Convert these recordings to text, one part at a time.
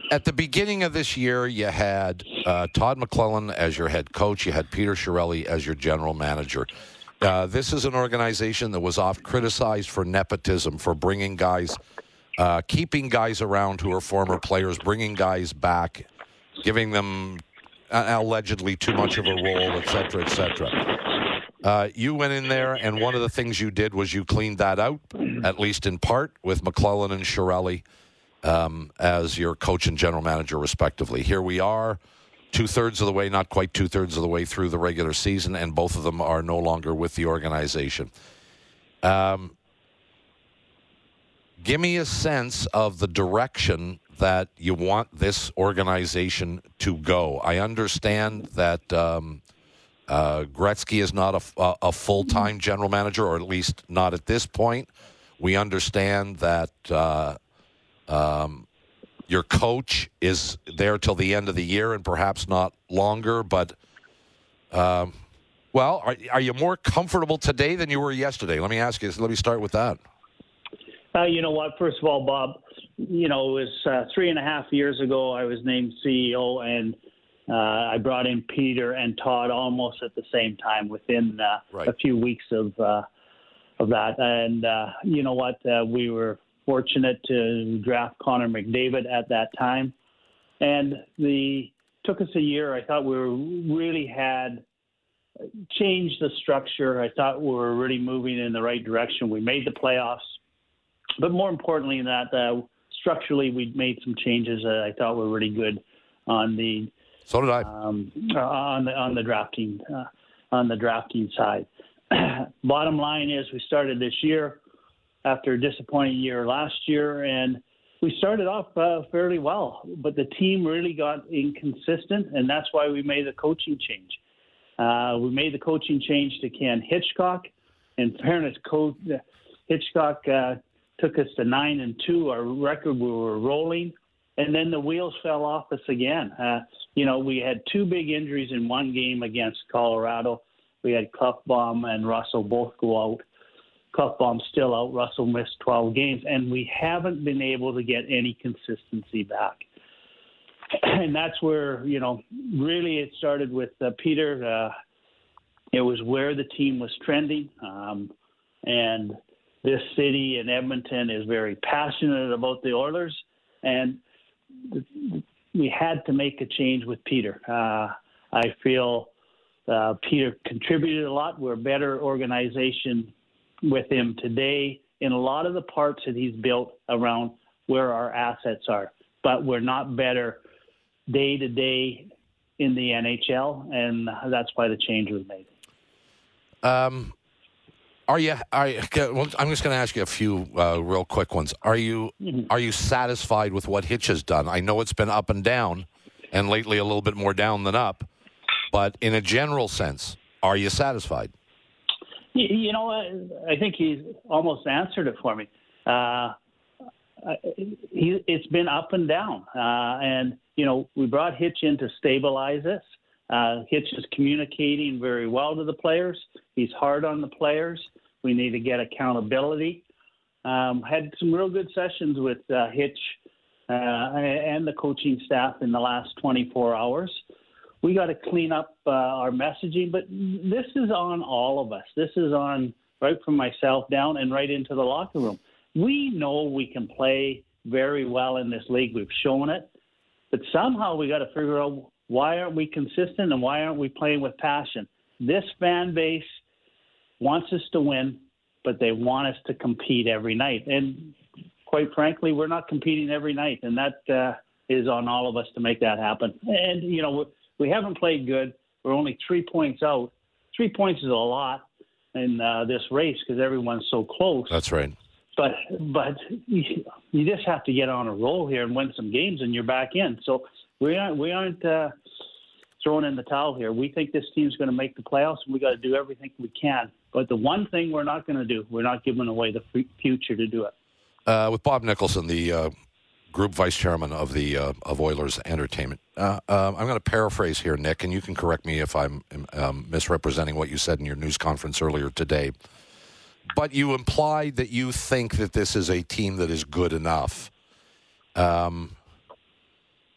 At the beginning of this year, you had Todd McClellan as your head coach. You had Peter Chiarelli as your general manager. This is an organization that was oft criticized for nepotism, for bringing guys, keeping guys around who are former players, bringing guys back, giving them allegedly too much of a role, et cetera, et cetera. You went in there, and one of the things you did was you cleaned that out, at least in part, with McClellan and Chiarelli as your coach and general manager, respectively. Here we are, two-thirds of the way, not quite two-thirds of the way through the regular season, and both of them are no longer with the organization. Give me a sense of the direction that you want this organization to go. I understand that Gretzky is not a full-time general manager, or at least not at this point. We understand that your coach is there till the end of the year and perhaps not longer. But, are you more comfortable today than you were yesterday? Let me ask you. Let me start with that. You know what? First of all, Bob, it was 3.5 years ago I was named CEO, and I brought in Peter and Todd almost at the same time within a few weeks of that. And you know what? We were fortunate to draft Connor McDavid at that time. And took us a year. I thought we really had changed the structure. I thought we were really moving in the right direction. We made the playoffs. But more importantly than that, structurally, we made some changes that I thought were really good on the So did I. On the drafting side. Bottom line is we started this year after a disappointing year last year, and we started off fairly well, but the team really got inconsistent, and that's why we made the coaching change. We made the coaching change to Ken Hitchcock. In fairness, Hitchcock took us to 9-2. Our record, we were rolling, and then the wheels fell off us again. We had two big injuries in one game against Colorado. We had Klefbom and Russell both go out. Klefbom's still out. Russell missed 12 games, and we haven't been able to get any consistency back. And that's where, really it started with Peter. It was where the team was trending. And this city in Edmonton is very passionate about the Oilers. And we had to make a change with Peter. I feel Peter contributed a lot. We're a better organization with him today in a lot of the parts that he's built around where our assets are. But we're not better day to day in the NHL, and that's why the change was made. I'm just going to ask you a few real quick ones. Are you satisfied with what Hitch has done? I know it's been up and down, and lately a little bit more down than up. But in a general sense, are you satisfied? I think he's almost answered it for me. It's been up and down. And we brought Hitch in to stabilize us. Hitch is communicating very well to the players. He's hard on the players. We need to get accountability. Had some real good sessions with Hitch and the coaching staff in the last 24 hours. We got to clean up our messaging, but this is on all of us. This is on right from myself down and right into the locker room. We know we can play very well in this league. We've shown it, but somehow we got to figure out why aren't we consistent and why aren't we playing with passion? This fan base wants us to win, but they want us to compete every night. And quite frankly, we're not competing every night, and that is on all of us to make that happen. And, we haven't played good. We're only 3 points out. 3 points is a lot in this race because everyone's so close. That's right. But you just have to get on a roll here and win some games, and you're back in. So we aren't throwing in the towel here. We think this team's going to make the playoffs, and we got to do everything we can. But the one thing we're not going to do, we're not giving away the future to do it. With Bob Nicholson, the group vice chairman of the of Oilers Entertainment. I'm going to paraphrase here, Nick, and you can correct me if I'm misrepresenting what you said in your news conference earlier today. But you implied that you think that this is a team that is good enough.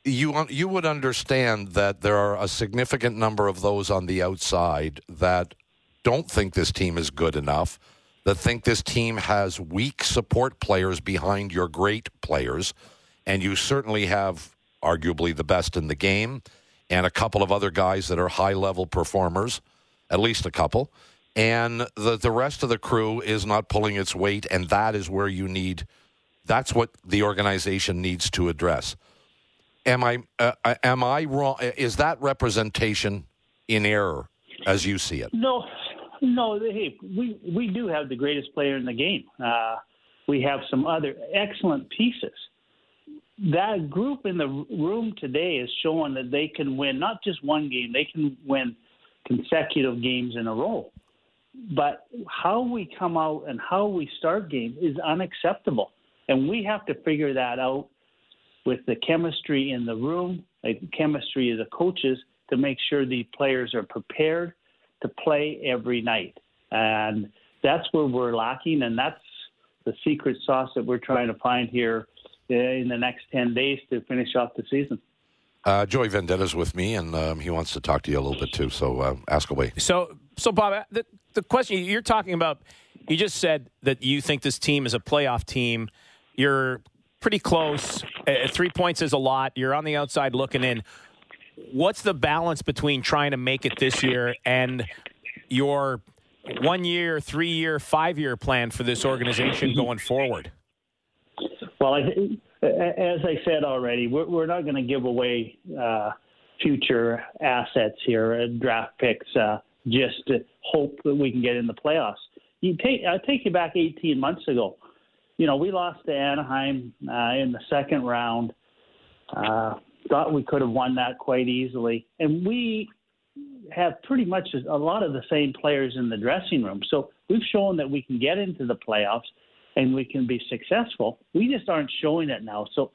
you would understand that there are a significant number of those on the outside that don't think this team is good enough, that think this team has weak support players behind your great players, and you certainly have arguably the best in the game and a couple of other guys that are high-level performers, at least a couple, and the rest of the crew is not pulling its weight, and that is where you need – that's what the organization needs to address. Am I wrong? Is that representation in error as you see it? No. Hey, we do have the greatest player in the game. We have some other excellent pieces. That group in the room today is showing that they can win not just one game, they can win consecutive games in a row. But how we come out and how we start games is unacceptable. And we have to figure that out with the chemistry in the room, like chemistry of the coaches, to make sure the players are prepared to play every night. And that's where we're lacking, and that's the secret sauce that we're trying to find here in the next 10 days to finish off the season. Joey Vendetta's with me, and he wants to talk to you a little bit too, so ask away. So Bob, the question you're talking about, you just said that you think this team is a playoff team. You're pretty close. 3 points is a lot. You're on the outside looking in. What's the balance between trying to make it this year and your 1 year, 3 year, 5 year plan for this organization going forward? Well, as I said already, we're not going to give away future assets here, draft picks, just to hope that we can get in the playoffs. I'll take you back 18 months ago. You know, we lost to Anaheim in the second round. Thought we could have won that quite easily. And we have pretty much a lot of the same players in the dressing room. So we've shown that we can get into the playoffs and we can be successful. We just aren't showing it now. So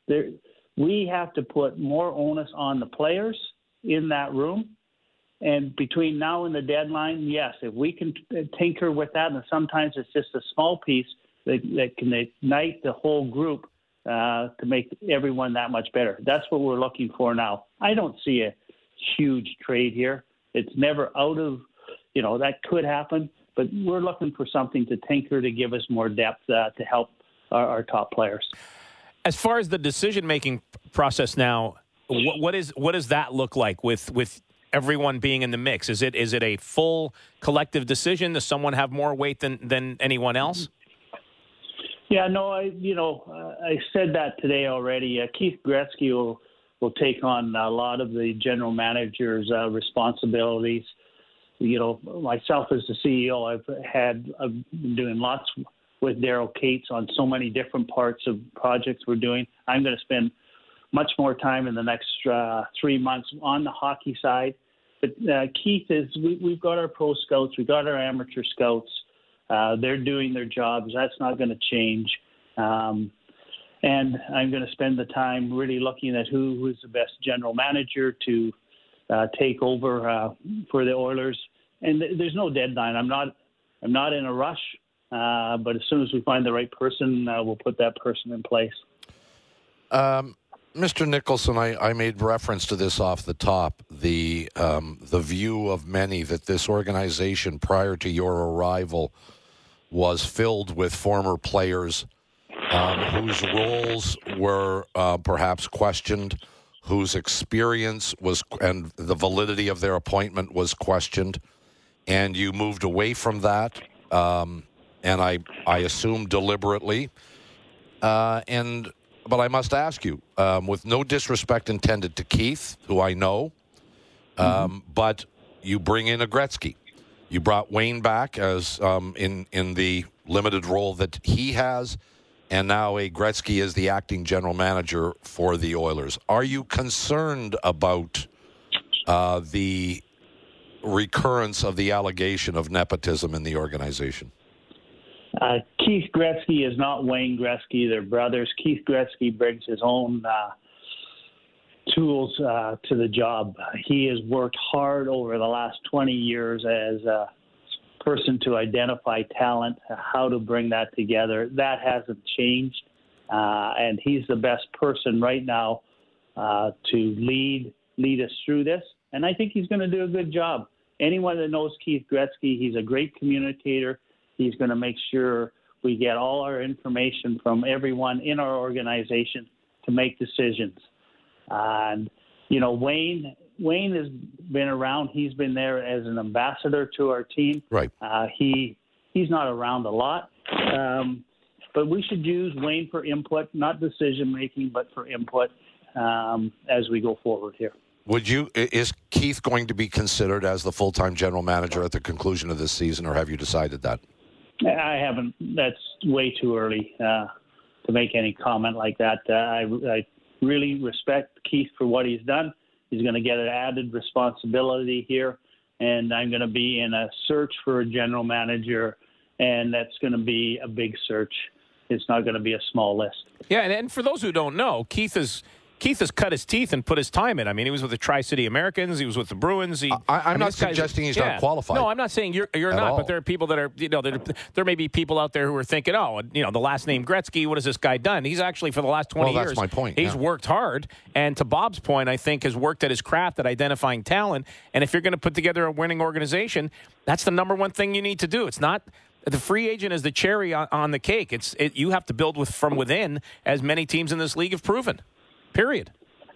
we have to put more onus on the players in that room. And between now and the deadline, yes, if we can tinker with that, and sometimes it's just a small piece that can ignite the whole group, to make everyone that much better. That's what we're looking for now. I don't see a huge trade here. It's never out of, that could happen, but we're looking for something to tinker to give us more depth to help our top players. As far as the decision-making process now, what does that look like with everyone being in the mix? Is it a full collective decision? Does someone have more weight than anyone else? Yeah, no, I said that today already. Keith Gretzky will take on a lot of the general manager's responsibilities. Myself as the CEO, I've been doing lots with Daryl Cates on so many different parts of projects we're doing. I'm going to spend much more time in the next 3 months on the hockey side. But Keith we've got our pro scouts, we've got our amateur scouts. They're doing their jobs. That's not going to change. And I'm going to spend the time really looking at who is the best general manager to take over for the Oilers. And there's no deadline. I'm not in a rush. But as soon as we find the right person, we'll put that person in place. Mr. Nicholson, I made reference to this off the top, the view of many that this organization prior to your arrival was filled with former players whose roles were perhaps questioned, whose experience was and the validity of their appointment was questioned, and you moved away from that, and I assume deliberately, But I must ask you, with no disrespect intended to Keith, who I know, but you bring in a Gretzky. You brought Wayne back as in the limited role that he has, and now a Gretzky is the acting general manager for the Oilers. Are you concerned about the recurrence of the allegation of nepotism in the organization? Keith Gretzky is not Wayne Gretzky. They're brothers. Keith Gretzky brings his own tools to the job. He has worked hard over the last 20 years as a person to identify talent, how to bring that together. That hasn't changed. And he's the best person right now to lead us through this. And I think he's going to do a good job. Anyone that knows Keith Gretzky, he's a great communicator. He's going to make sure we get all our information from everyone in our organization to make decisions. And, Wayne has been around. He's been there as an ambassador to our team. Right. He's not around a lot. But we should use Wayne for input, not decision-making, but for input as we go forward here. Is Keith going to be considered as the full-time general manager at the conclusion of this season, or have you decided that? I haven't. That's way too early to make any comment like that. I really respect Keith for what he's done. He's going to get an added responsibility here, and I'm going to be in a search for a general manager, and that's going to be a big search. It's not going to be a small list. Yeah, and for those who don't know, Keith has cut his teeth and put his time in. I mean, he was with the Tri-City Americans. He was with the Bruins. I'm not suggesting he's not qualified. No, I'm not saying you're not. All. But there are people that are, there may be people out there who are thinking, the last name Gretzky, what has this guy done? He's actually, for the last 20 years, that's my point. He's worked hard. And to Bob's point, I think, has worked at his craft at identifying talent. And if you're going to put together a winning organization, that's the number one thing you need to do. It's not... The free agent is the cherry on the cake. You have to build from within, as many teams in this league have proven. Period.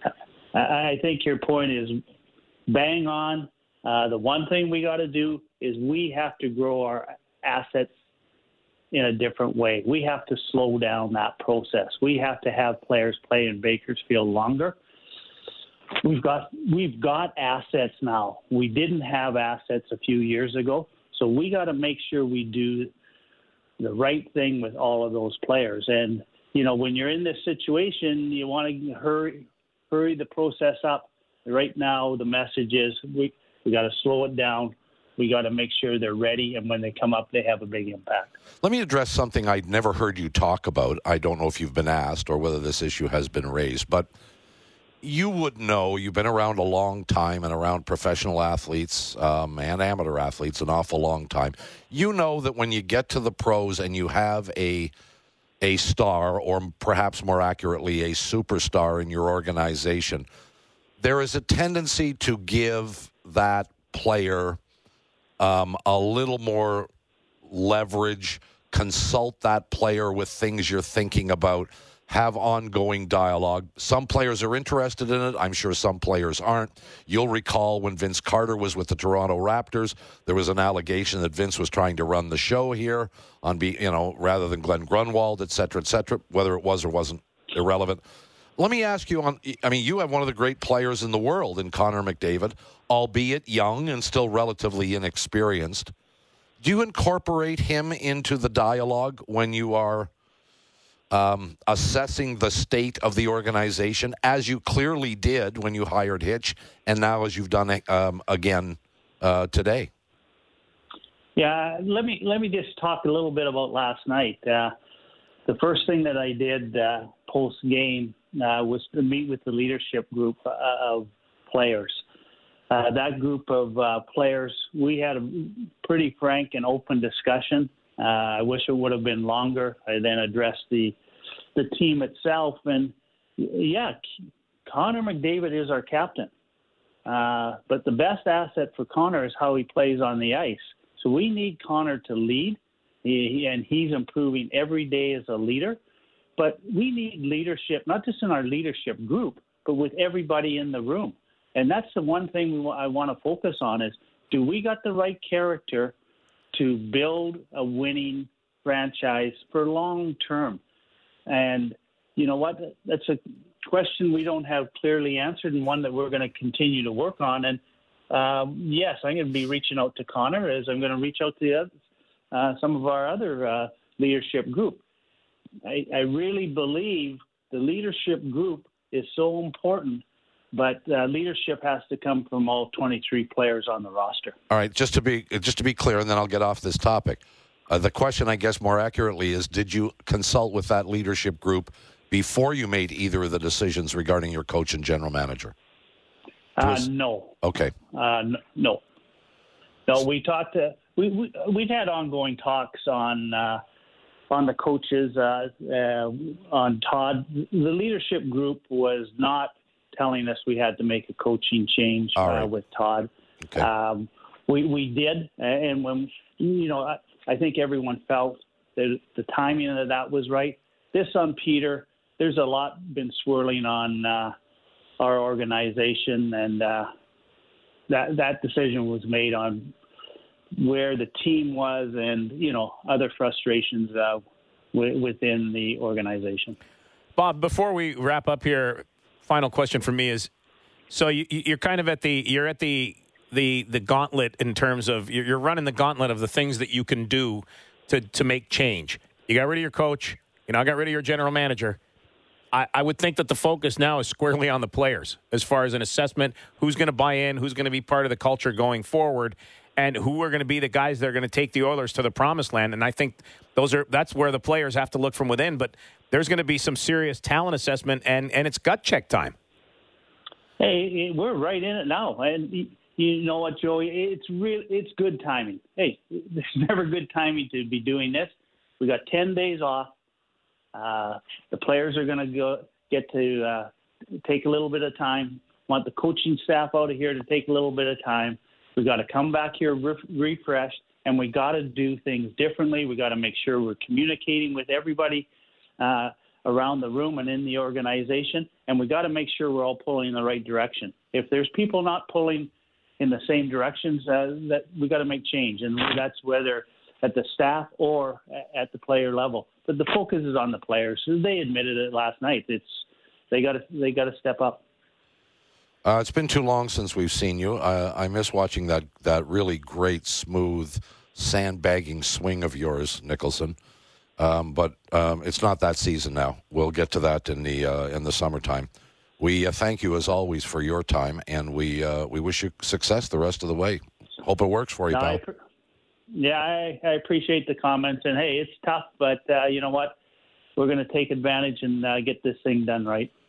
I think your point is bang on. The one thing we got to do is we have to grow our assets in a different way. We have to slow down that process. We have to have players play in Bakersfield longer. We've got assets now. We didn't have assets a few years ago. So we got to make sure we do the right thing with all of those players. And, when you're in this situation, you want to hurry the process up. Right now, the message is we got to slow it down. We got to make sure they're ready. And when they come up, they have a big impact. Let me address something I'd never heard you talk about. I don't know if you've been asked or whether this issue has been raised, but you would know, you've been around a long time and around professional athletes and amateur athletes an awful long time. You know that when you get to the pros and you have a star, or perhaps more accurately, a superstar in your organization, there is a tendency to give that player a little more leverage, consult that player with things you're thinking about, have ongoing dialogue. Some players are interested in it. I'm sure some players aren't. You'll recall when Vince Carter was with the Toronto Raptors, there was an allegation that Vince was trying to run the show here rather than Glenn Grunwald, et cetera, whether it was or wasn't irrelevant. Let me ask you, you have one of the great players in the world in Connor McDavid, albeit young and still relatively inexperienced. Do you incorporate him into the dialogue when you are assessing the state of the organization, as you clearly did when you hired Hitch, and now as you've done again today? Yeah, let me just talk a little bit about last night. The first thing that I did post game was to meet with the leadership group of players. That group of players, we had a pretty frank and open discussion. I wish it would have been longer. I then addressed the team itself. And, Connor McDavid is our captain. But the best asset for Connor is how he plays on the ice. So we need Connor to lead, and he's improving every day as a leader. But we need leadership, not just in our leadership group, but with everybody in the room. And that's the one thing I want to focus on is, do we got the right character to build a winning franchise for long term? And you know what? That's a question we don't have clearly answered, and one that we're going to continue to work on. And yes, I'm going to be reaching out to Connor as I'm going to reach out to some of our other leadership group. I really believe the leadership group is so important, but leadership has to come from all 23 players on the roster. All right, just to be clear, and then I'll get off this topic. The question, I guess, more accurately is, did you consult with that leadership group before you made either of the decisions regarding your coach and general manager? No. Okay. No. We talked. We've had ongoing talks on the coaches, on Todd. The leadership group telling us we had to make a coaching change with Todd. Okay. We did, and when I think everyone felt that the timing of that was right. This on Peter, there's a lot been swirling on our organization, and that decision was made on where the team was, and other frustrations within the organization. Bob, before we wrap up here, final question for me is: so you're kind of at the gauntlet in terms of you're running the gauntlet of the things that you can do to make change. You got rid of your coach. Got rid of your general manager. I would think that the focus now is squarely on the players as far as an assessment, who's going to buy in, who's going to be part of the culture going forward, and who are going to be the guys that are going to take the Oilers to the promised land. And I think that's where the players have to look from within. But there's going to be some serious talent assessment, and it's gut check time. Hey, we're right in it now. And you know what, Joey? It's good timing. Hey, there's never good timing to be doing this. We got 10 days off. The players are going to get to take a little bit of time. Want the coaching staff out of here to take a little bit of time. We got to come back here refreshed, and we got to do things differently. We got to make sure we're communicating with everybody around the room and in the organization, and we got to make sure we're all pulling in the right direction. If there's people not pulling in the same directions, that we got to make change, and that's whether at the staff or at the player level. But the focus is on the players. They admitted it last night. They got to step up. It's been too long since we've seen you. I miss watching that really great, smooth, sandbagging swing of yours, Nicholson. But it's not that season now. We'll get to that in the summertime. We thank you as always for your time, and we wish you success the rest of the way. Hope it works for you, pal. I appreciate the comments, and hey, it's tough, but you know what? We're going to take advantage and get this thing done right.